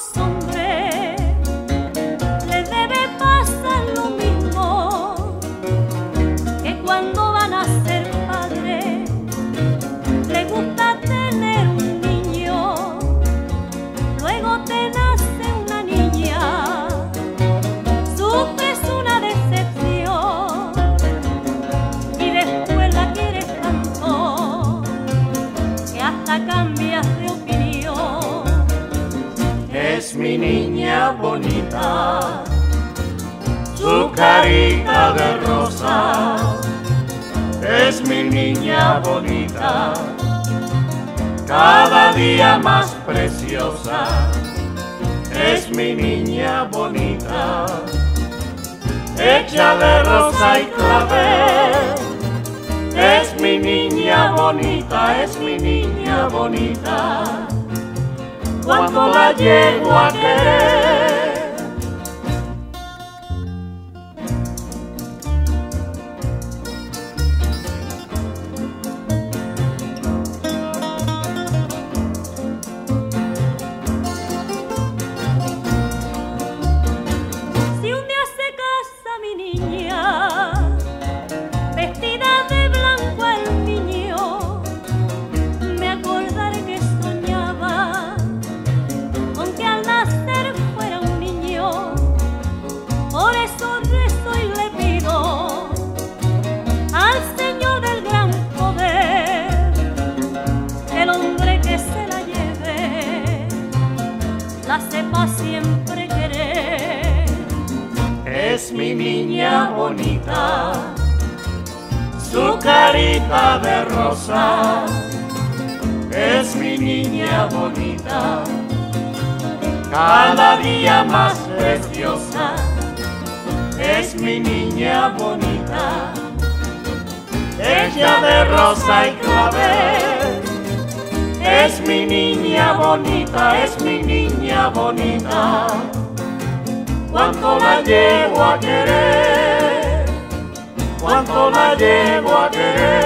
los hombres les debe pasar lo mismo, que cuando van a ser padres les gusta tener un niño, luego te nace una niña, sufres una decepción y después la quieres tanto que hasta cambias de opinión. Es mi niña bonita, su carita de rosa. Es mi niña bonita, cada día más preciosa. Es mi niña bonita, hecha de rosa y clavel. Es mi niña bonita, es mi niña bonita, cuando la llego a querer. Si un día se casa mi niña, vestida de blanco el niño, me acordaré que soñaba con que al nacer fuera un niño. Por eso rezo y le pido al Señor del gran poder que el hombre que se la lleve la sepa siempre querer. Es mi niña bonita, su carita de rosa. Es mi niña bonita, cada día más preciosa. Es mi niña bonita, ella de rosa y clavel. Es mi niña bonita, es mi niña bonita, cuánto la llevo a querer, cuánto la llevo a querer.